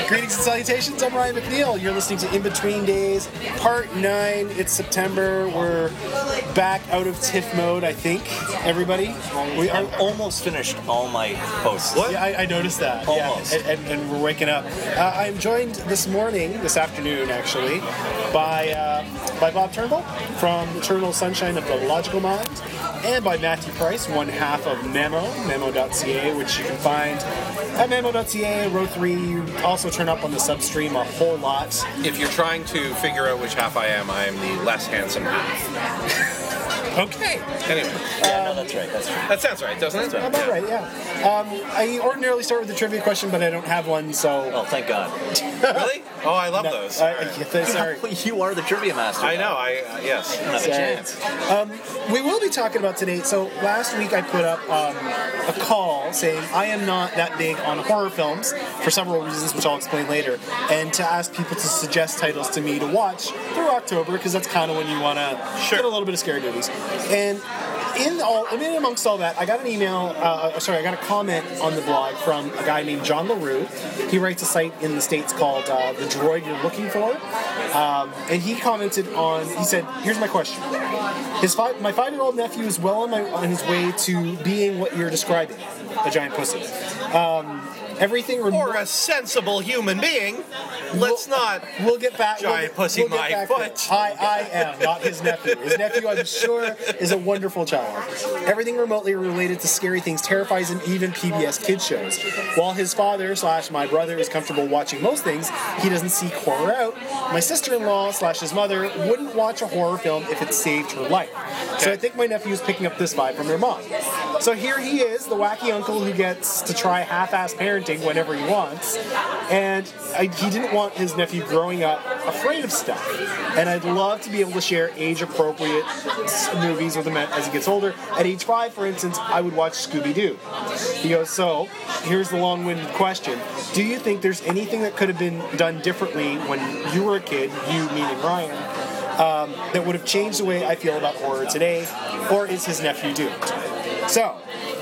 Greetings and salutations, I'm Ryan McNeil. You're listening to In Between Days, Part 9. It's September. We're back out of TIFF mode, I think, everybody. We are almost finished all my posts. What? Yeah, I noticed that. Almost. Yeah, and we're waking up. I'm joined this afternoon actually, by Bob Turnbull from Eternal Sunshine of the Logical Mind, and by Matthew Price, one half of Memo.ca, which you can find at Memo.ca, row 3. You also turn up on the substream a whole lot. If you're trying to figure out which half I am the less handsome half. Okay. Anyway. No, that's right. That's true. That sounds right, doesn't it? About right, yeah. I ordinarily start with the trivia question, but I don't have one, so... Oh, thank God. Really? Oh, I love those. Sorry. You are the trivia master. I know, yes. You don't have a chance. We will be talking about today. So last week I put up a call saying I am not that big on horror films for several reasons, which I'll explain later, and to ask people to suggest titles to me to watch through October, because that's kind of when you want to get a little bit of scary movies. And amongst all that, I got an email, I got a comment on the blog from a guy named John LaRue. He writes a site in the States called The Droid You're Looking For. And he commented he said, here's my question. My 5-year-old nephew is well on his way to being what you're describing, a giant pussy. Everything or a sensible human being. We'll get back. Giant pussy, my foot. I am not his nephew. His nephew, I'm sure, is a wonderful child. Everything remotely related to scary things terrifies him, even PBS kids shows. While his father / my brother is comfortable watching most things, he doesn't seek horror out. My sister-in-law / his mother wouldn't watch a horror film if it saved her life. Okay. So I think my nephew is picking up this vibe from their mom. So here he is, the wacky uncle who gets to try half-ass parenting whenever he wants, and he didn't want his nephew growing up afraid of stuff, and I'd love to be able to share age-appropriate movies with him as he gets older. At age 5, for instance, I would watch Scooby-Doo. He goes, so, here's the long-winded question. Do you think there's anything that could have been done differently when you were a kid, you meaning Ryan, that would have changed the way I feel about horror today, or is his nephew doomed? So...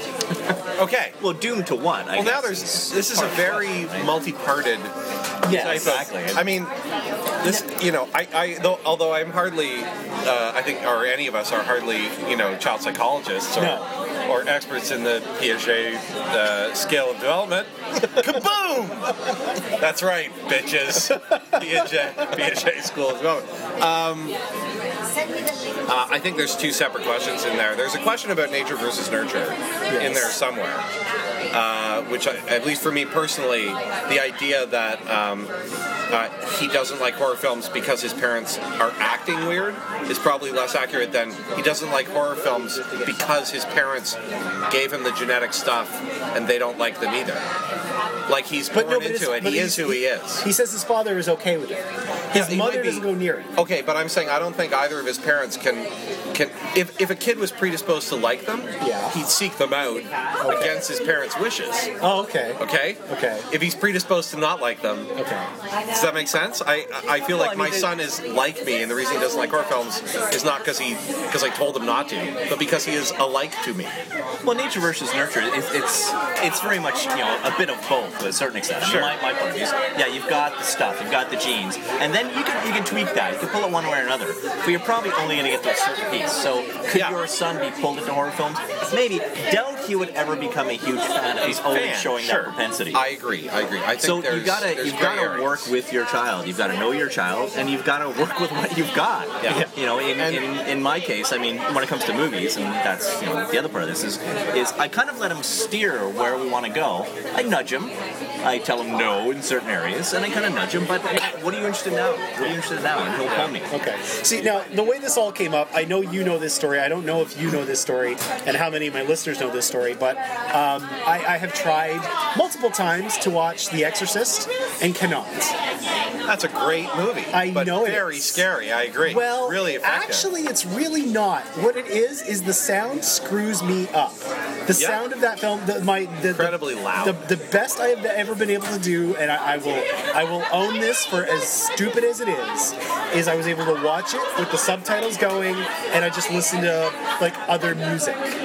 Okay. Well, doomed to what? I guess. Now this is a very multi-parted type exactly. I mean, this, although I'm hardly, I think, or any of us are hardly, child psychologists or experts in the Piaget scale of development. Kaboom! That's right, bitches. Piaget school of development. I think there's two separate questions in there. There's a question about nature versus nurture in there somewhere, which, at least for me personally, the idea that he doesn't like horror films because his parents are acting weird is probably less accurate than he doesn't like horror films because his parents gave him the genetic stuff and they don't like them either. Like, he's born into it. He is who he is. He says his father is okay with it. His mother doesn't go near it. Okay, but I'm saying I don't think either of his parents can if a kid was predisposed to like them, he'd seek them out against his parents' wishes. Oh, okay. Okay? Okay. If he's predisposed to not like them, does that make sense? I feel like my son is like me, and the reason he doesn't like horror films is not because I told him not to, but because he is alike to me. Well, nature versus nurture, it's very much a bit of both to a certain extent. Sure. My point of view is, you've got the stuff, you've got the genes, and then you can tweak that. You can pull it one way or another, but you're probably only going to get to a certain piece. So could your son be pulled into horror films? Maybe. Doubt he would ever become a huge fan if he's always showing that propensity. I agree. I think so you've got to work with your child. You've got to know your child, and you've got to work with what you've got. Yeah. In my case, I mean, when it comes to movies, and that's the other part of this is I kind of let him steer where we want to go. I nudge him. I tell him no in certain areas, and I kind of nudge him, but what are you interested in now? What are you interested in now? And he'll pull me. Okay. See, now, the way this all came up, I know you know this story. I don't know if you know this story and how many of my listeners know this story, but I have tried multiple times to watch The Exorcist and cannot. That's a great movie. I know it very scary, I agree. Well, really effective. Actually, it's really not. What it is the sound screws me up. The sound of that film, incredibly loud. The best I have ever been able to do, and I will own this for as stupid as it is I was able to watch it with the subtitles going, and I just listened to like other music.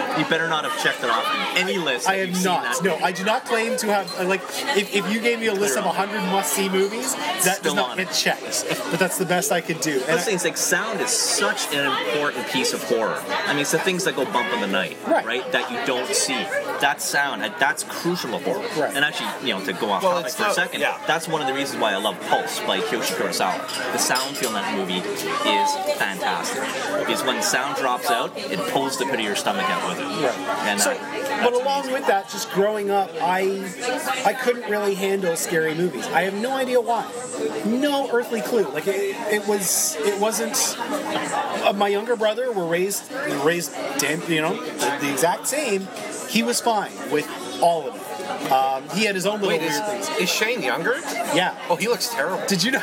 You better not have checked it off on any list. I have not. No, I do not claim to have. Like, if you gave me a list of 100 must-see movies, that Still does not on get it. checked. But that's the best I could do. And Those things like sound is such an important piece of horror. I mean, it's the things that go bump in the night, Right. That you don't see. That sound, that's crucial to horror. Right. And actually, to go off Well, topic it's for a not- second, yeah. that's one of the reasons why I love Pulse by Kiyoshi Kurosawa. The sound feel in that movie is fantastic. Because when sound drops out, it pulls the pit of your stomach out with it. Right. And So, but along with that, just growing up, I couldn't really handle scary movies. I have no idea why. No earthly clue. Like it wasn't. My younger brother were raised damn, the exact same. He was fine with all of it. He had his own little Wait, weird things. is Shane younger? Yeah. Oh, he looks terrible. Did you know?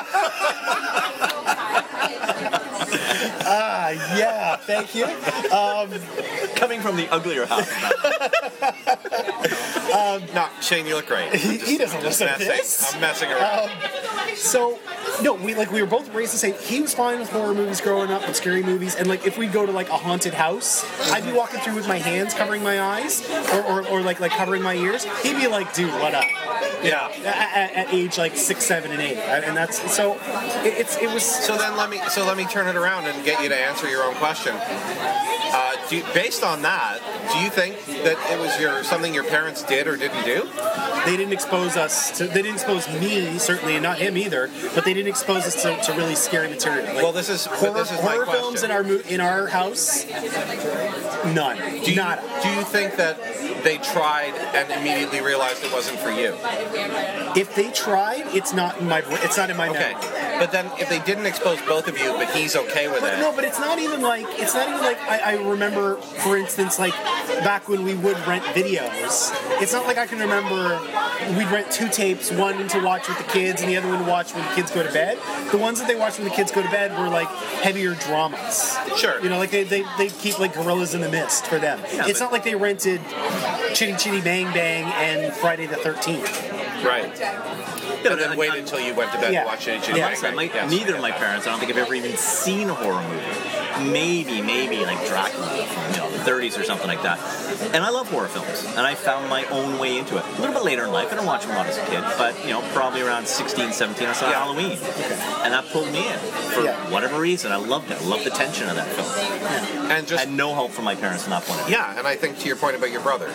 Yeah. Thank you. coming from the uglier half of that. No, Shane, you look great. He doesn't Just listen to messing. this. I'm messing around. So, no, we were both raised the same. He was fine with horror movies growing up, with scary movies, and like if we'd go to like a haunted house, I'd be walking through with my hands covering my eyes or like covering my ears. He'd be like, "Dude, what up?" Yeah. At age like 6, 7, and 8, and that's so. It was. So let me turn it around and get you to answer your own question. Based on that, do you think that it was something your parents did or didn't do? They didn't expose us to. They didn't expose me, certainly, and not him either. But they didn't expose us to really scary material. Like, Well, this is my horror films question. in our house. None. Nada. Do you think that they tried and immediately realized it wasn't for you? If they tried, it's not in my. It's not in my Okay, memory. but then if they didn't expose both of you, but he's okay with But it. no, but it's not even like I remember, for instance, like back when we would rent videos. It's not like I can remember we'd rent 2 tapes, one to watch with the kids and the other one to watch when the kids go to bed. The ones that they watched when the kids go to bed were like heavier dramas. Sure. Like they keep like Gorillas in the Mist for them. Yeah, it's but- not like they rented Chitty Chitty Bang Bang and Friday the 13th. Right. Yeah, And then wait until you went to bed Yeah. to watch it. Yeah. Yes. Neither of my parents, I don't think I've ever even seen a horror movie. Maybe like Dracula from the 30s or something like that. And I love horror films, and I found my own way into it. A little bit later in life, I didn't watch them a lot as a kid, but probably around 16, 17, I saw Yeah. Halloween. And that pulled me in. For Yeah. whatever reason, I loved it. I loved the tension of that film. And I just had no help from my parents from that point of view. yeah, and I think to your point about your brother,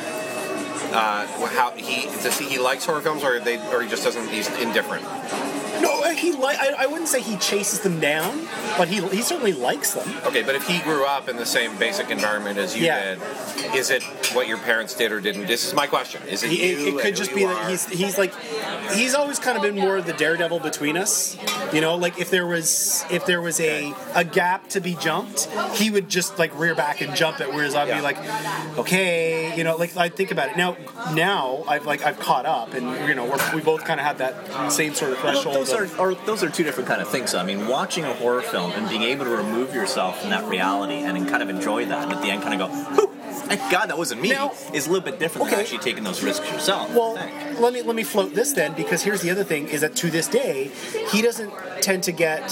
how he likes horror films, or he just doesn't. He's indifferent. No, I wouldn't say he chases them down, but he certainly likes them. Okay, but if he grew up in the same basic environment as you Yeah. did, is it what your parents did or didn't? This is my question. Is it you? It could and just who be you that are? he's always kind of been more the daredevil between us. Like if there was a gap to be jumped, he would just like rear back and jump it. Whereas I'd be Yeah. like, okay, like I think about it now. I've caught up, and we both kind of had that same sort of threshold. Those are two different kind of things. I mean, watching a horror film and being able to remove yourself from that reality and then kind of enjoy that, and at the end kind of go, "Whew, thank God that wasn't me," Now- is a little bit different than Okay. actually taking those risks yourself. Well, I think. let me float this then, because here's the other thing: is that to this day, he doesn't tend to get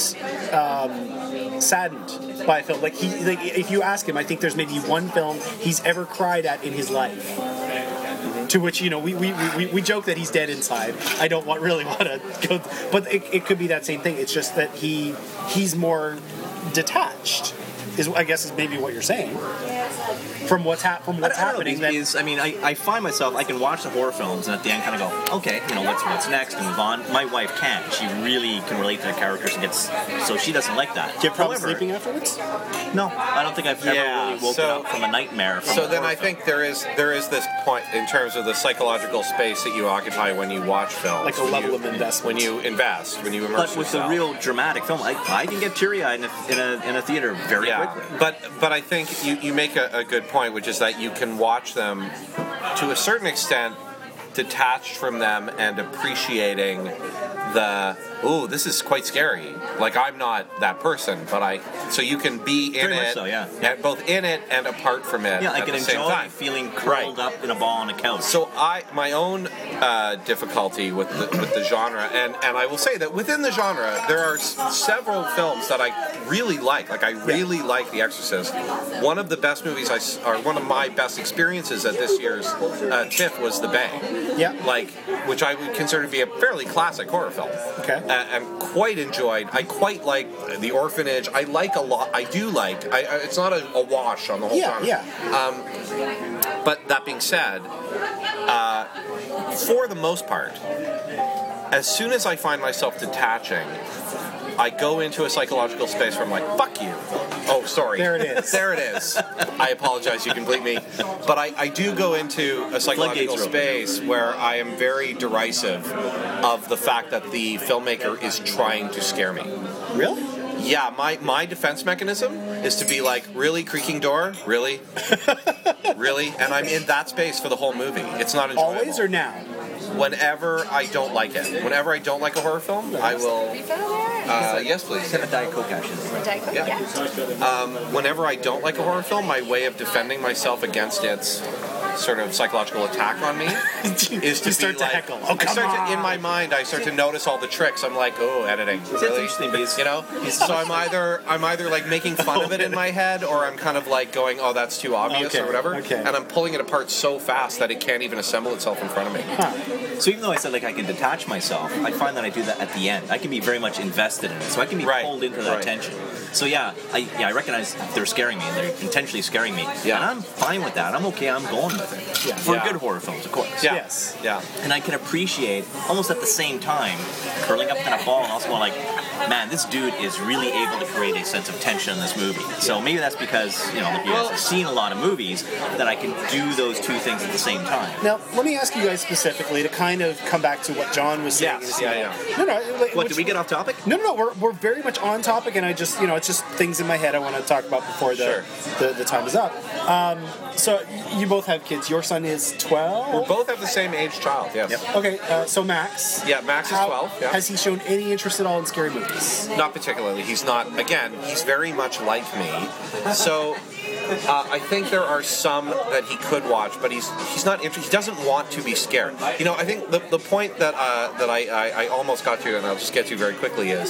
saddened by a film. Like if you ask him, I think there's maybe one film he's ever cried at in his life. To which we joke that he's dead inside. I don't really want to go, but it could be that same thing. It's just that he's more detached. I guess is maybe what you're saying. From what's happening. I find myself, I can watch the horror films and at the end kind of go, okay, what's next, and move on. My wife can't. She really can relate to the characters and so she doesn't like that. Do you have trouble However, sleeping afterwards? No, I don't think I've ever really woken up from a nightmare. From So a then horror I think there is this point in terms of the psychological space that you occupy when you watch films. Like a level of investment. When you invest, when you immerse But with yourself. the real dramatic film, I can get teary-eyed in a theater very quickly. But I think you make a good point, which is that you can watch them to a certain extent detached from them and appreciating this is quite scary. Like, I'm not that person, but so you can be in Very much it, so, yeah. and both in it and apart from it. Yeah, I at can the same enjoy time. feeling curled up in a ball on a couch. So my own difficulty with the genre, and I will say that within the genre, there are several films that I really like. Like, I really like The Exorcist. One of the best movies or one of my best experiences at this year's TIFF was The Bay. Yeah. Like, which I would consider to be a fairly classic horror film. Okay. And quite enjoyed. I quite like The Orphanage. I like a lot. I do like. It's not a wash on the whole genre. Yeah. But that being said, for the most part, as soon as I find myself detaching, I go into a psychological space where I'm like, fuck you. Oh, sorry. There it is. There it is. I apologize, you can bleep me. But I do go into a psychological space where I am very derisive of the fact that the filmmaker is trying to scare me. Really? Yeah, my defense mechanism is to be like, really, creaking door? Really? Really? And I'm in that space for the whole movie. It's not enjoyable. Always or now? Whenever I don't like it. Whenever I don't like a horror film, I will... yes, please. A Diet Coke, actually. Diet Coke? Yeah. Whenever I don't like a horror film, my way of defending myself against its sort of psychological attack on me is to start be to like, heckle. Oh, come on. in my mind, I start to notice all the tricks. I'm like, oh, editing. That's Really? interesting because You know, so I'm either like making fun of it in my head, or I'm kind of like going, oh, that's too obvious Okay, or whatever, okay. and I'm pulling it apart so fast that it can't even assemble itself in front of me. So even though I said like I can detach myself, I find that I do that at the end. I can be very much invested in it, so I can be Right, pulled into that right. tension. So I recognize they're scaring me and they're intentionally scaring me, Yeah. and I'm fine with that. I'm okay. I'm going with it. Yeah. For Yeah. good horror films, of course. Yeah. Yes. Yeah. And I can appreciate almost at the same time curling up in a ball and also going like, man, this dude is really able to create a sense of tension in this movie. So maybe that's because like you guys have seen a lot of movies that I can do those two things at the same time. Now, let me ask you guys specifically to kind of come back to what John was saying. Yes, yeah. No. What, did we get off topic? No, we're very much on topic, and I just, it's just things in my head I want to talk about before the time is up. So you both have kids. Your son is 12? We both have the same age child, yes. Yep. Okay, so Max. Yeah, Max is 12. Yeah. Has he shown any interest at all in scary movies? Not particularly. He's not, again, he's very much like me. So I think there are some that he could watch, but he's not interested. He doesn't want to be scared. I think the point that I almost got to, and I'll just get to very quickly, is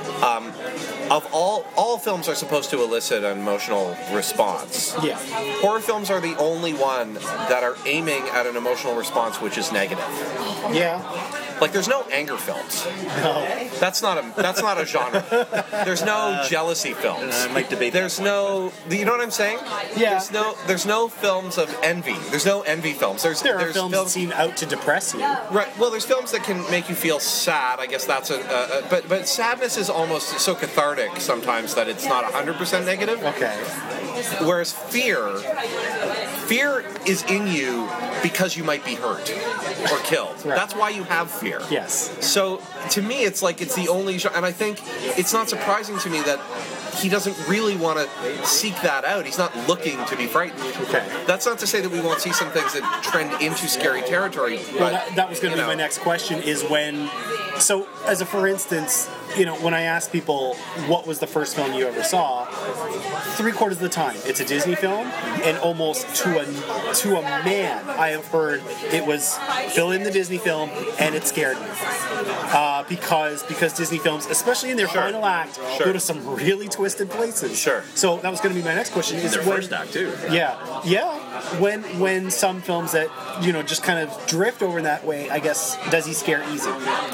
of all films are supposed to elicit an emotional response. Yeah. Horror films are the only one that are aiming at an emotional response which is negative. Yeah. Like, there's no anger films. No. That's not a genre. There's no jealousy films. I might debate There's no, you know what I'm saying? Yeah. There's no films of envy. There's no envy films. There are there's films that seem out to depress you. Right. Well, there's films that can make you feel sad. I guess that's but sadness is almost so cathartic sometimes that it's not 100% negative. Okay. Whereas fear is in you because you might be hurt or killed. Right. That's why you have fear. Yes. So to me, it's like it's the only genre, and I think it's not surprising to me that he doesn't really want to seek that out. He's not looking to be frightened. Okay. That's not to say that we won't see some things that trend into scary territory. But Well, that was going to be my next question, is when... So, as a for instance, when I ask people what was the first film you ever saw, 3/4 of the time it's a Disney film, and almost to a man I have heard it was fill in the Disney film, and it scared me. Because Disney films, especially in their final act, go to some really twisted places. Sure. So that was going to be my next question. Is their when, first act too. Yeah. When some films that just kind of drift over in that way, I guess, does he scare easy?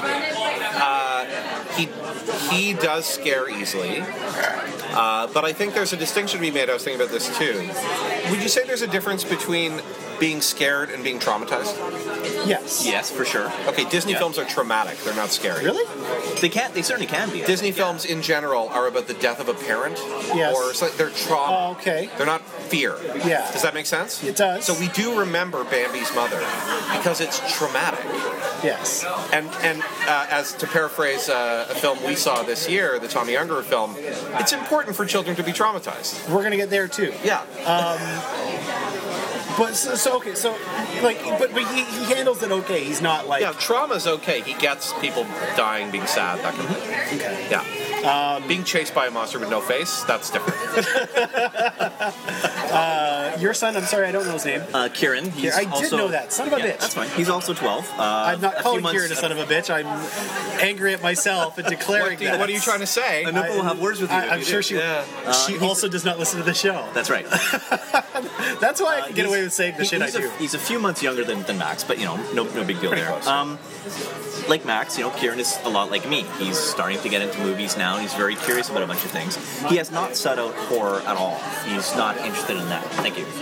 He does scare easily, but I think there's a distinction to be made. I was thinking about this too. Would you say there's a difference between being scared and being traumatized? Yes. Yes, for sure. Okay, Disney films are traumatic. They're not scary. Really? They certainly can be. Disney films in general are about the death of a parent. Yes. Or they're trauma. Oh, okay. They're not fear. Yeah. Does that make sense? It does. So we do remember Bambi's mother because it's traumatic. Yes. And as to paraphrase a film we saw this year, the Tommy Ungerer film, it's important for children to be traumatized. We're going to get there too. Yeah. But okay, so like, but he handles it okay. He's not like Yeah, trauma's okay. He gets people dying, being sad, that kind of thing. okay. Yeah. Being chased by a monster with no face, that's different. Your son, I'm sorry, I don't know his name. Kieran. He's I did know that. Son of a bitch. That's fine. He's also 12. I'm not a calling few Kieran a son of a bitch. I'm angry at myself and declaring that. What are you trying to say? Anoka will have words with you. I'm sure she. She also does not listen to the show. That's right. That's why I can get away with saying the shit I do. He's a few months younger than Max, but no big deal there. close. Like Max, Kieran is a lot like me. He's starting to get into movies now. He's very curious about a bunch of things. He has not sought out horror at all. He's not interested in that. Thank you.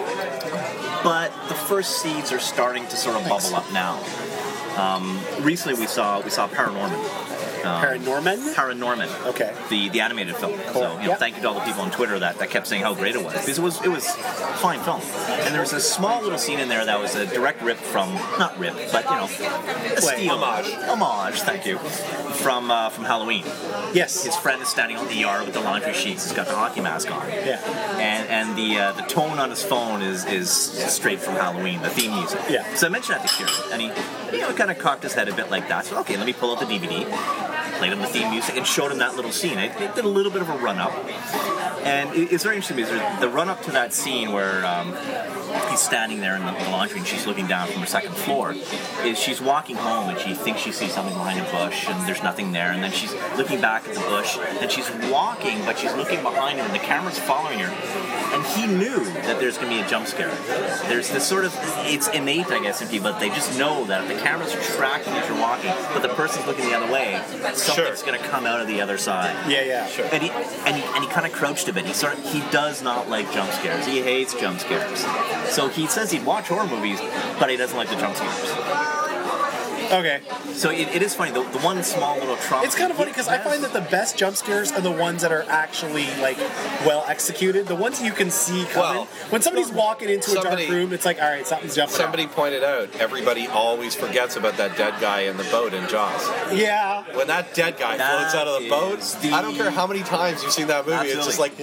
But the first seeds are starting to sort of bubble up now. Recently we saw Paranorman. Paranorman? Okay. The animated film. Cool. So thank you to all the people on Twitter that kept saying how great it was, because it was a fine film. And there was a small little scene in there that was a direct rip from, not rip, but a steal. Homage, thank you. From Halloween. Yes. His friend is standing on the yard with the laundry sheets. He's got the hockey mask on. Yeah. And the tone on his phone is straight from Halloween, the theme music. Yeah. So I mentioned that to Kieran, and he kind of cocked his head a bit like that. So okay, let me pull out the DVD, played him the theme music, and showed him that little scene. It did a little bit of a run-up. And it's very interesting because the run-up to that scene where he's standing there in the laundry and she's looking down from her second floor, is she's walking home and she thinks she sees something behind a bush and there's nothing there, and then she's looking back at the bush and she's walking but she's looking behind her and the camera's following her, and he knew that there's going to be a jump scare. There's this sort of, it's innate I guess in people, but they just know that if the camera's tracking as you're walking but the person's looking the other way, something's going to come out of the other side. Yeah, sure. And he kind of crouched a bit. He does not like jump scares. He hates jump scares. So he says he'd watch horror movies, but he doesn't like the jump scares. Okay. So it is funny. The one small little trauma. It's kind of funny because I find that the best jump scares are the ones that are actually like well executed. The ones you can see coming. When somebody's walking into a dark room, it's like, all right, something's jumping. Somebody pointed out, everybody always forgets about that dead guy in the boat in Jaws. Yeah. When that dead guy floats out of the boat, I don't care how many times you've seen that movie. Absolutely. It's just like,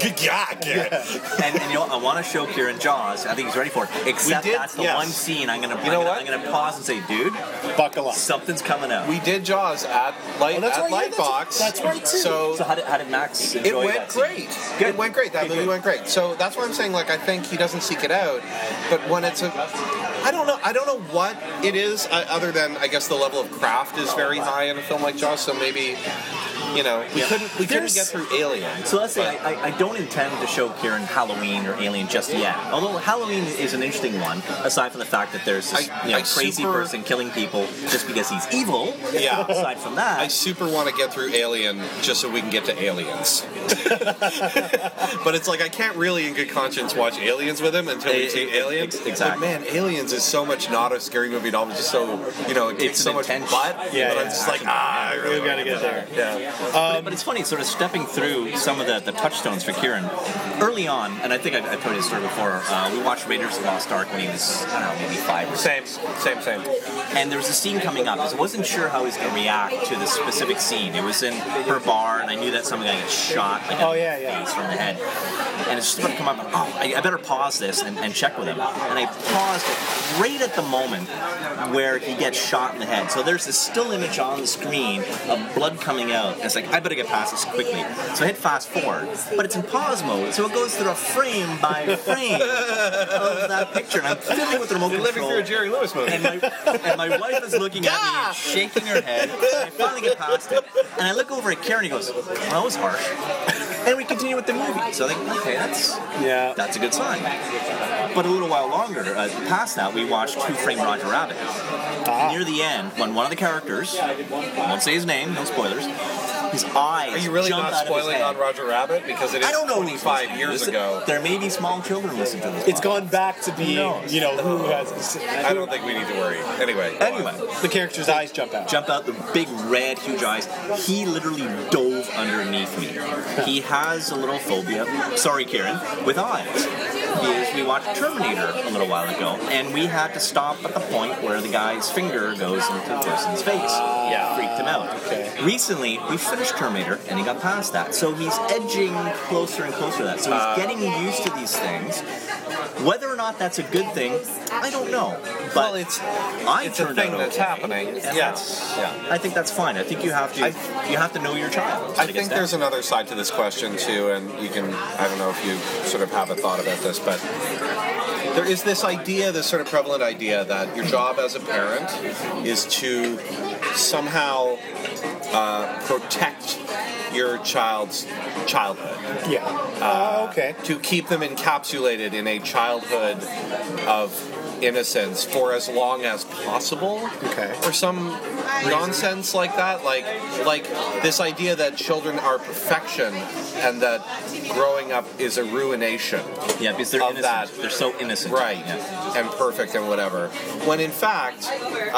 And I want to show Kieran Jaws. I think he's ready for it. Except that's the one scene I'm gonna pause and say, dude, buckle up. Something's coming out. We did Jaws at Lightbox. That's right too. So how did Max enjoy it? Went great. Good. It went great. That movie went great. So that's why I'm saying, like, I think he doesn't seek it out. But when it's I don't know what it is, other than I guess the level of craft is very high in a film like Jaws. So maybe, we couldn't get through Alien. So let's say I don't intend to show Kieran Halloween or Alien just yet. Although Halloween is an interesting one, aside from the fact that there's this crazy person killing people just because he's evil. Yeah. Aside from that, I super want to get through Alien just so we can get to Aliens. But it's like I can't really, in good conscience, watch Aliens with him until we see Aliens. Exactly. But man, Aliens is so much not a scary movie at all. It's just so it kicks so much butt. Yeah, but I'm just like, I really gotta get there. Yeah. But it's funny, sort of stepping through some of the touchstones for Kieran. Early on, and I think I told you this story before, we watched Raiders of the Lost Ark when he was, I don't know, maybe 5 or 6. Same. And there was a scene coming up. I wasn't sure how he was going to react to this specific scene. It was in her bar, and I knew that someone got shot like face from the head. And it's just about to come up, and, I better pause this and check with him. And I paused it right at the moment where he gets shot in the head. So there's this still image on the screen of blood coming out. And it's like, I better get past this quickly. So I hit fast forward, but it's in pause mode, so it goes through a frame by frame of that picture. And I'm fiddling with the remote control. You're living through a Jerry Lewis movie. And my wife is looking at me and shaking her head. And I finally get past it. And I look over at Karen and he goes, well, that was harsh. And we continue with the movie. So I think, okay, that's a good sign. But a little while longer, past that, we watched Who Framed Roger Rabbit. Near the end, when one of the characters, I won't say his name, no spoilers, his eyes. Are you really not spoiling on Roger Rabbit? Because it is 25 years ago. There may be small children listening to this. It's gone back to being, who has. I don't think we need to worry. Anyway, the character's eyes jump out. The big red, huge eyes. He literally dove underneath me. He has a little phobia, sorry Kieran, with eyes. We watched Terminator a little while ago, and we had to stop at the point where the guy's finger goes into the person's face. Freaked him out. Okay. Recently, we finished Terminator, and he got past that. So he's edging closer and closer to that. So he's getting used to these things. Whether or not that's a good thing, I don't know. But Well, it's a thing that's happening. and Yes. Yeah. I think that's fine. I think you have to know your child. I think there's another side to this question too, and you can, I don't know if you sort of have a thought about this, but there is this idea, this sort of prevalent idea that your job as a parent is to somehow protect your child's childhood. Yeah. Okay. To keep them encapsulated in a childhood of innocence for as long as possible. Okay. Or some nonsense like that, like this idea that children are perfection and that growing up is a ruination. Yeah, because they're of innocent. that. They're so innocent. Right. Yeah. And perfect and whatever. When in fact,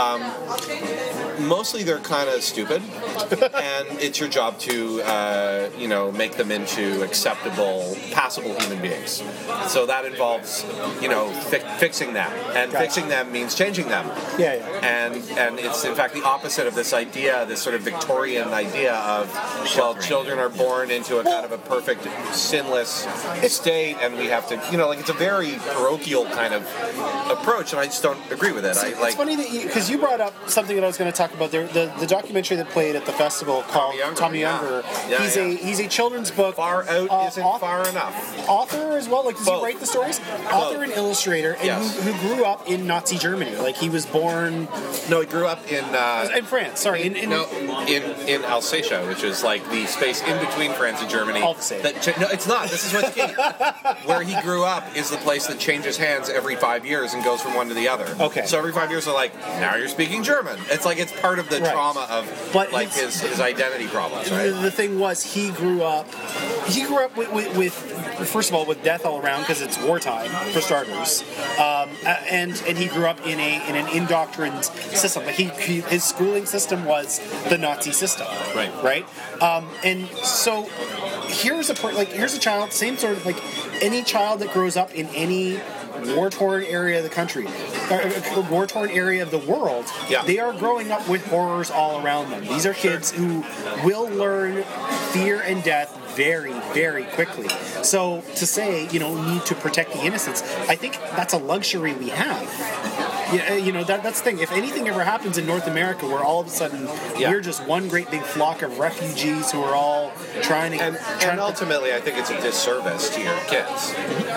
mostly they're kind of stupid, and it's your job to, make them into acceptable, passable human beings. So that involves, fixing them, and fixing them means changing them. Yeah, yeah. And it's in fact the opposite of this idea, this sort of Victorian idea of, well, children are born into a kind of a perfect, sinless state, and we have to, it's a very parochial kind of approach, and I just don't agree with it. It's funny that because you brought up something that I was going to talk about. The documentary that played at the festival called Tommy Younger. He's a children's book. Far out isn't far enough. Author as well. Like, does Both. he wrte the stories? Author and illustrator, and who grew up in Nazi Germany. Like, he was born. No, he grew up in France. Sorry, in in Alsatia, which is like the space in between France and Germany. All the same. No, it's not. This is what's key. Where he grew up is the place that changes hands every 5 years and goes from one to the other. Okay. So every 5 years they're like, now you're speaking German. It's like it's part of the trauma of his identity problems, right? The thing was, he grew up with first of all, with death all around because it's wartime for starters, and he grew up in an indoctrined system. Like his schooling system was the Nazi system, right? And so here's a child, same sort of like any child that grows up in any war-torn area of the country, or war-torn area of the world, they are growing up with horrors all around them. These are kids who will learn fear and death very, very quickly. So to say, need to protect the innocents, I think that's a luxury we have. That's the thing. If anything ever happens in North America where all of a sudden we're just one great big flock of refugees who are all trying to... And ultimately, I think it's a disservice to your kids.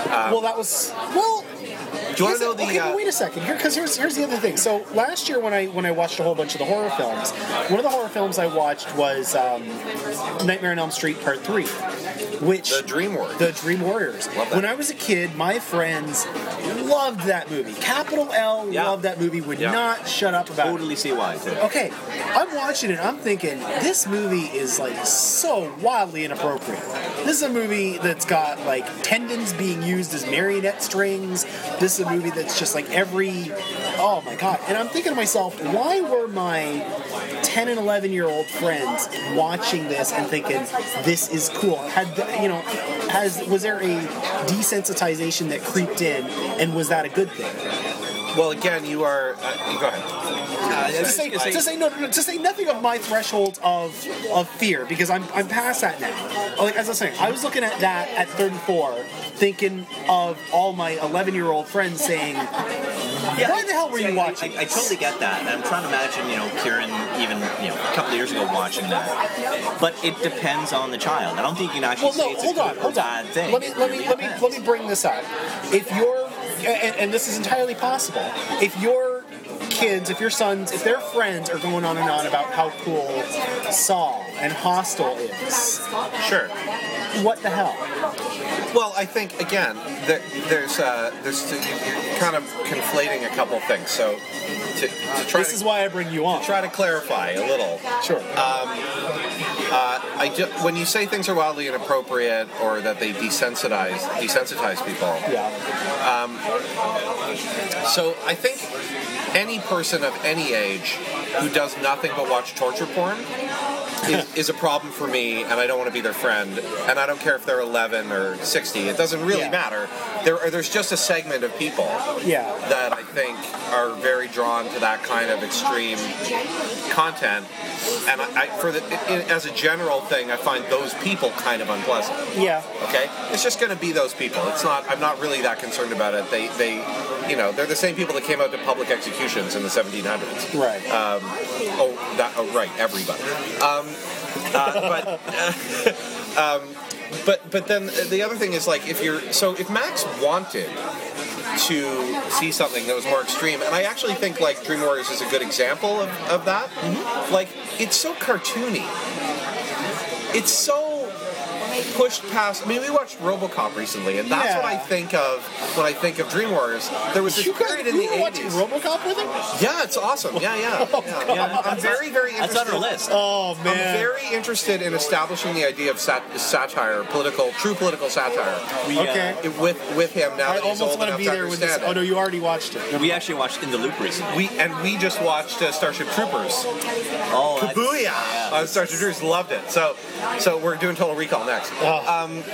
Do you want to know the? Okay, but wait a second. Because here's the other thing. So last year when I watched a whole bunch of the horror films, one of the horror films I watched was Nightmare on Elm Street Part 3, which The Dream Warriors. The Dream Warriors. Love that. When I was a kid, my friends loved that movie. Capital L loved that movie. Would not shut up about it. Totally see why too. Okay, I'm watching it. I'm thinking this movie is like so wildly inappropriate. This is a movie that's got like tendons being used as marionette strings. This is a movie that's just like oh my god. And I'm thinking to myself, why were my 10 and 11-year-old friends watching this and thinking this is cool? Was there a desensitization that creeped in, and was that a good thing? Well, again, you are. Go ahead. To say nothing of my threshold of fear, because I'm past that now. Like as I was saying, I was looking at that at 34, thinking of all my 11-year-old friends saying, "Why the hell were you watching?" I totally get that. I'm trying to imagine, Kieran, even a couple of years ago watching that. But it depends on the child. I don't think you can actually say it's a good or bad thing. Let me bring this up. If you're, and this is entirely possible, if your kids, if your sons, if their friends are going on and on about how cool Saw and Hostel is, sure, what the hell? Well, I think again, there's you're kind of conflating a couple things. So to try. This is why I bring you on. To try to clarify a little. Sure. When you say things are wildly inappropriate or that they desensitize people. Yeah. So I think any person of any age who does nothing but watch torture porn is a problem for me, and I don't want to be their friend. And I don't care if they're 11 or 60. It doesn't really matter. There's just a segment of people that I think are very drawn to that kind of extreme content. And as a general thing, I find those people kind of unpleasant. Yeah. Okay? It's just going to be those people. I'm not really that concerned about it. They're the same people that came out to public executions in the 1700s. Right. Right, everybody. But then the other thing is, like, if Max wanted to see something that was more extreme, and I actually think, like, Dream Warriors is a good example of that. Mm-hmm. Like, it's so cartoony. It's so pushed past. I mean, we watched RoboCop recently, and that's what I think of when I think of Dream Warriors. There was this period in the 80s. You were watching RoboCop with him? Yeah, it's awesome. Yeah. I'm very, very interested. That's on our list. Oh, man. I'm very interested in establishing the idea of satire, true political satire. With him now. I almost want to be there with this. Oh no, you already watched it. We actually watched In the Loop recently. We just watched Starship Troopers. Oh, Kabooyah! Starship Troopers, loved it. So we're doing Total Recall next. But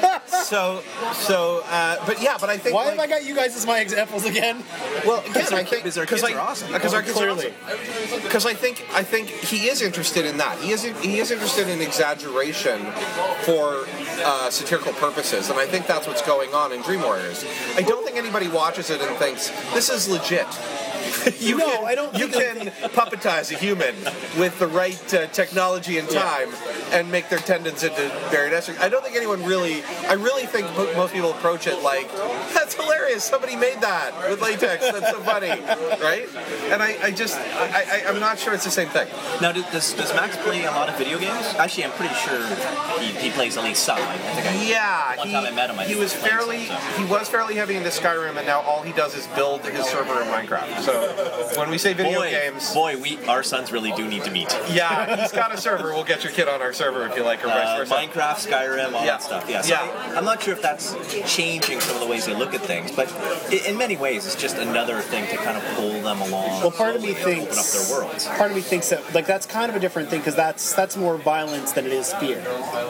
I think. Why have I got you guys as my examples again? Well, again, I think because our kids are awesome. Because our kids clearly. are awesome. Because I think he is interested in that. He is interested in exaggeration for satirical purposes, and I think that's what's going on in Dream Warriors. I don't think anybody watches it and thinks this is legit. You can puppetize a human with the right technology and time and make their tendons into bariatric. I don't think anyone really. I really think most people approach it like, that's hilarious. Somebody made that with latex. That's so funny, right? And I'm not sure it's the same thing. Now, does Max play a lot of video games? Actually, I'm pretty sure he plays at least some. One time I met him. He was fairly heavy into Skyrim, and now all he does is build his server in Minecraft. So when we say video games, our sons really do need to meet. Yeah, he's got a server. We'll get your kid on our server if you like, or vice versa. Minecraft, Skyrim, all that stuff. Yeah. So I'm not sure if that's changing some of the ways they look at things, but in many ways, it's just another thing to kind of pull them along. Well, part of me thinks open up their worlds. Part of me thinks that that's kind of a different thing because that's more violence than it is fear.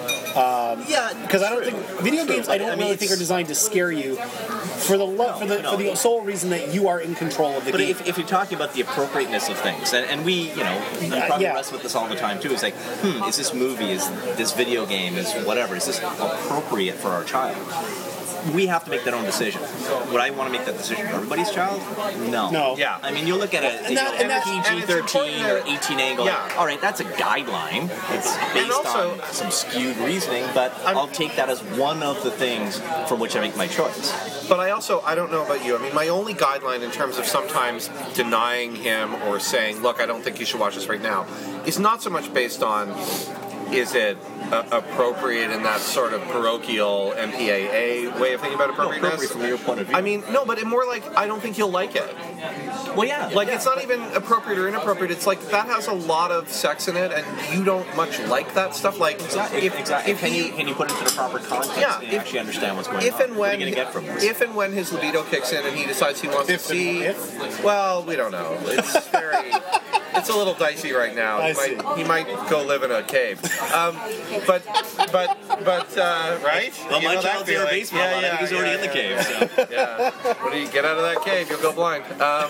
Because I don't think video games. I don't really think are designed to scare you for the sole reason that you are in control of the game. But if you're talking about the appropriateness of things, and we, you probably wrestle with this all the time too. It's like, is this movie, is this video game, is whatever, is this appropriate for our child? We have to make that own decision. Would I want to make that decision for everybody's child? No. Yeah. I mean, you look at a PG-13 or 18 angle. Yeah. All right, that's a guideline. It's based on some skewed reasoning, but I'll take that as one of the things from which I make my choice. But I don't know about you. I mean, my only guideline in terms of sometimes denying him or saying, look, I don't think you should watch this right now, is not so much based on, is it appropriate in that sort of parochial MPAA way of thinking about appropriateness? Appropriate from your point of view. I mean, no, but more like, I don't think you'll like it. Well, yeah. Like, it's not even appropriate or inappropriate. It's like, that has a lot of sex in it, and you don't much like that stuff. Like, exactly. Can you put it into the proper context and actually understand what's going on? What are you going to get from this? If and when his libido kicks in and he decides he wants to see... Well, we don't know. It's very... It's a little dicey right now. He might go live in a cave. But right? Well, my child's in a basement. I think he's already in the cave. So. Yeah. When you get out of that cave, you'll go blind.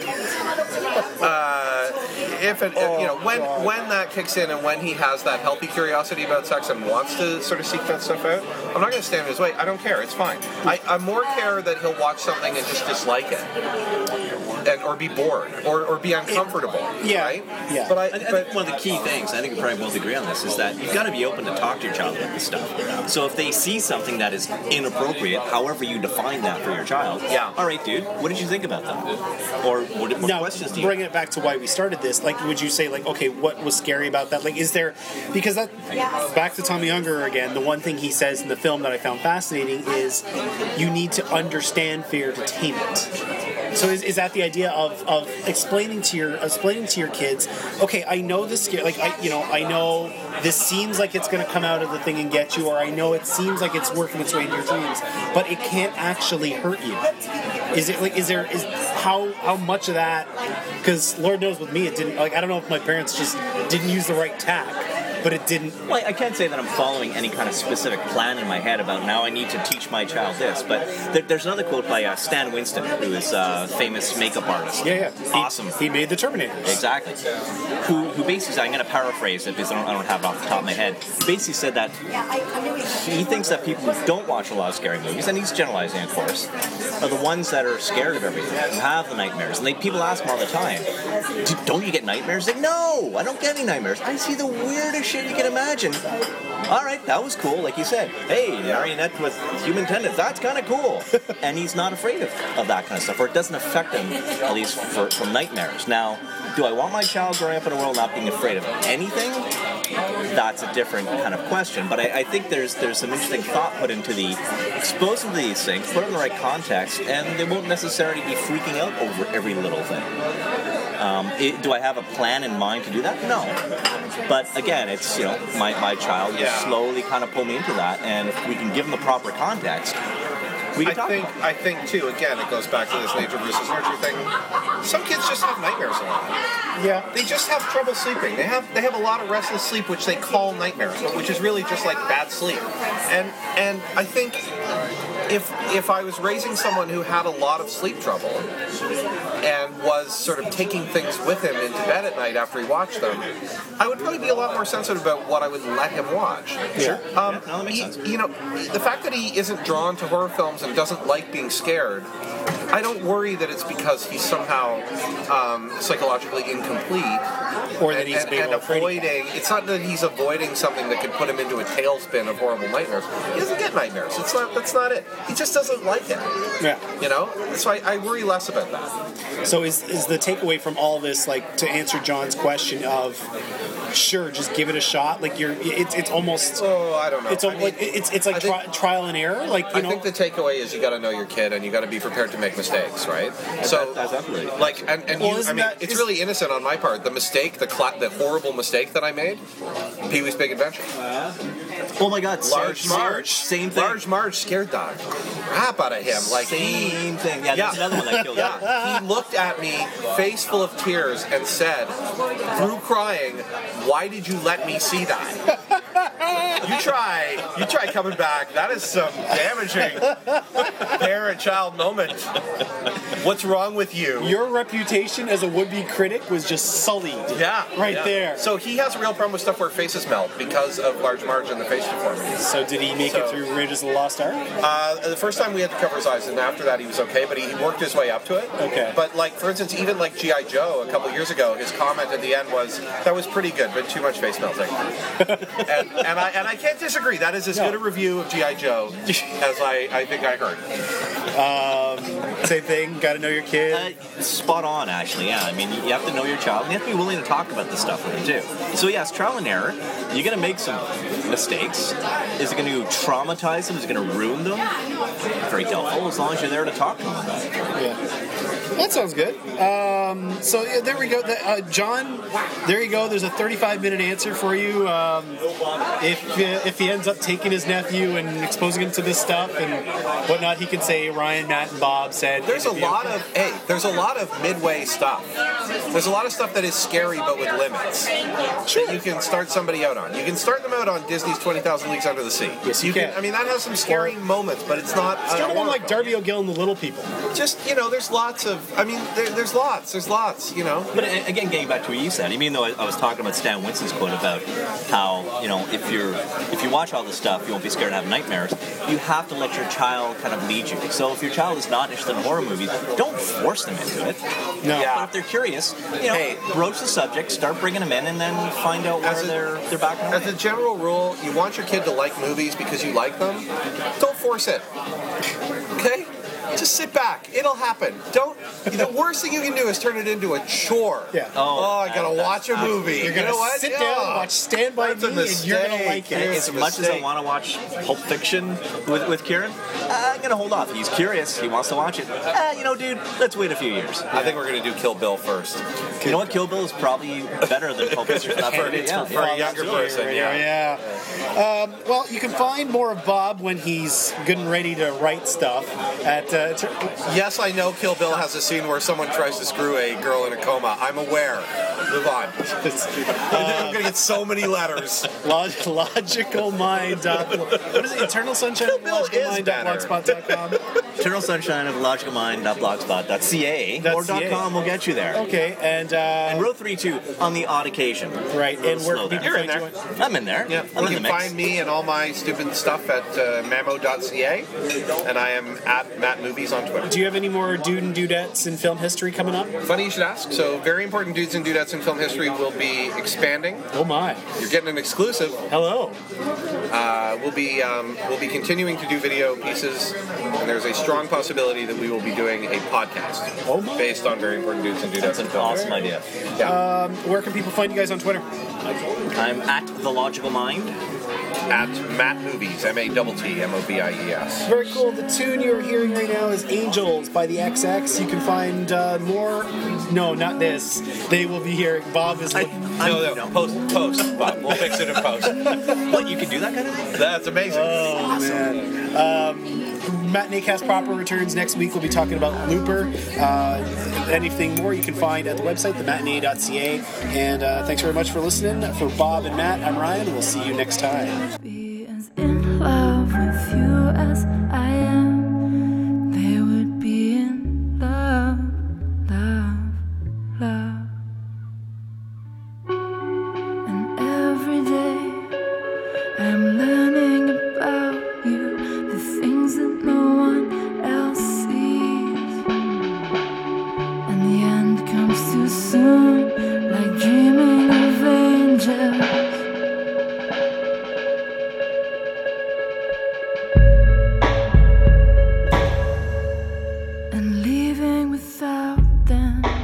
When that kicks in and when he has that healthy curiosity about sex and wants to sort of seek that stuff out, I'm not going to stand in his way. I don't care. It's fine. I more care that he'll watch something and just dislike it, or be bored, or be uncomfortable. Right? Yeah. But I think one of the key things, I think we probably both agree on this, is that you've got to be open to talk to your child about this stuff. So if they see something that is inappropriate, however you define that for your child, all right, dude, what did you think about that? Or what questions do you bringing it back to why we started this, like, would you say, like, okay, what was scary about that? Like, is there, because that, back to Tommy Unger again, the one thing he says in the film that I found fascinating is you need to understand fear to tame it. So is that the idea of explaining to your kids, okay, I know this, like, I know this seems like it's going to come out of the thing and get you, or I know it seems like it's working its way into your dreams, but it can't actually hurt you. Is it like, how much of that, because Lord knows with me it didn't, like, I don't know if my parents just didn't use the right tack, but it didn't. Well, I can't say that I'm following any kind of specific plan in my head about now I need to teach my child this, but there's another quote by Stan Winston, who is a famous makeup artist. Yeah. Awesome. He made the Terminators. Exactly. Who basically, I'm going to paraphrase it because I don't have it off the top of my head, basically said that he thinks that people who don't watch a lot of scary movies, and he's generalizing, of course, are the ones that are scared of everything, who have the nightmares. And people ask him all the time, don't you get nightmares? Like, no, I don't get any nightmares. I see the weirdest shit you can imagine. All right, that was cool. Like you said, hey, marionette with human tendons, that's kind of cool. And he's not afraid of that kind of stuff, or it doesn't affect him, at least from nightmares. Now, do I want my child growing up in a world not being afraid of anything? That's a different kind of question. But I think there's some interesting thought put into the exposing to these things, put it in the right context, and they won't necessarily be freaking out over every little thing. Do I have a plan in mind to do that? No. But again, it's, my child will slowly kind of pull me into that, and if we can give them the proper context, we can talk about it. I think too, again, it goes back to this nature versus nurture thing. Some kids just have nightmares a lot. Yeah. They just have trouble sleeping. They have a lot of restless sleep, which they call nightmares, which is really just like bad sleep. And I think if I was raising someone who had a lot of sleep trouble and was sort of taking things with him into bed at night after he watched them, I would probably be a lot more sensitive about what I would let him watch. Sure. No, that makes sense. The fact that he isn't drawn to horror films and doesn't like being scared, I don't worry that it's because he's somehow psychologically incomplete, or that he's being avoiding. It's not that he's avoiding something that could put him into a tailspin of horrible nightmares. He doesn't get nightmares. That's not it. He just doesn't like it. Yeah. So I worry less about that. So is the takeaway from all this, like, to answer John's question of, sure, just give it a shot. Like it's almost. Oh, I don't know. It's like trial and error. Like I think the takeaway is you got to know your kid and you got to be prepared to make mistakes, right? So that's absolutely. It's really innocent on my part. The mistake, the horrible mistake that I made, Pee-wee's Big Adventure. Oh my God, Large Marge, same thing. Large Marge scared the crap out of him. Like same thing. Yeah, that's another one that killed him. Yeah, he looked at me, face full of tears, and said, through crying, "Why did you let me see that?" You try coming back. That is some damaging parent-child moment. What's wrong with you? Your reputation as a would-be critic was just sullied. Yeah, there. So he has a real problem with stuff where faces melt because of Large Marge and the face deformity. So did he make it through Raiders of the Lost Ark? The first time we had to cover his eyes, and after that he was okay, but he worked his way up to it. Okay. But like, for instance, even like G.I. Joe a couple years ago, his comment at the end was, "That was pretty good, but too much face melting." and I can't disagree. That is as good a review of G.I. Joe as I think I heard. Same thing. Got to know your kid. Spot on, actually. Yeah, I mean, you have to know your child, and you have to be willing to talk about this stuff with them too. So yes, trial and error. You're going to make some mistakes. Is it going to traumatize them? Is it going to ruin them? Very doubtful. As long as you're there to talk to them about it. Yeah. That sounds good. So there we go. John, there you go. There's a 35-minute answer for you. If he ends up taking his nephew and exposing him to this stuff and whatnot, he can say Ryan, Matt, and Bob said. There's a lot of midway stuff. There's a lot of stuff that is scary but with limits. Sure. That you can start somebody out on. You can start them out on Disney's 20,000 Leagues Under the Sea. Yes, you can. I mean, that has some scary moments, but it's not. Start one like Darby O'Gill and the Little People. Just, there's lots of. I mean, there's lots. But again, getting back to what you said, even though I was talking about Stan Winston's quote about how, if you watch all this stuff, you won't be scared and have nightmares. You have to let your child kind of lead you. So if your child is not interested in horror movies, don't force them into it. No. But if they're curious, broach the subject, start bringing them in, and then find out where they're background. As a general rule, you want your kid to like movies because you like them. Don't force it. Okay? Just sit back. It'll happen. The worst thing you can do is turn it into a chore. Yeah. I gotta watch a movie. You're gonna sit down and watch Stand By Me, and you're gonna like it. As much as I want to watch Pulp Fiction with Kieran, I'm gonna hold off. He's curious. He wants to watch it. Dude, let's wait a few years. I think we're gonna do Kill Bill first. You know what? Kill Bill is probably better than Pulp Fiction for that part. For a younger person. Yeah. Well, you can find more of Bob when he's good and ready to write stuff at Yes, I know Kill Bill has a scene where someone tries to screw a girl in a coma. I'm aware. Move on. I'm going to get so many letters. Logical Mind. What is it? Eternal Sunshine of logicalmind.blogspot.com. Eternal Sunshine of logicalmind.blogspot.ca or .com will get you there. Okay, and row 3-2 on the odd occasion. Right, and where can people You're in find there. you? I'm in there. Yeah, I'm you in can the mix. find me and all my stupid stuff at mamo.ca, and I am at Matt Movies on Twitter. Do you have any more dude and dudettes in film history coming up? Funny you should ask. So, Very Important Dudes and Dudettes in Film History will be expanding. Oh my! You're getting an exclusive. Hello. We'll be continuing to do video pieces, and there's a strong possibility that we will be doing a podcast based on Very Important Dudes and Dudettes That's in an Film awesome History. idea. Yeah. Where can people find you guys on Twitter? I'm at The Logical Mind. At Matt Movies, MATTMOVIES. Very cool. The tune you're hearing right now is Angels by the XX. You can find more. No, not this. They will be hearing. Bob is. No, post, Bob. We'll fix it in post. What, you can do that kind of thing? That's amazing. Oh, man. Matinee Cast Proper returns next week. We'll be talking about Looper. Anything more you can find at the website, thematinee.ca. And thanks very much for listening. For Bob and Matt, I'm Ryan. We'll see you next time. Be as in love with you as I am. They would be in love, love, love. And every day I'm learning about you, the things that no one else sees. And the end comes too soon, like dreaming of angels. And leaving without them.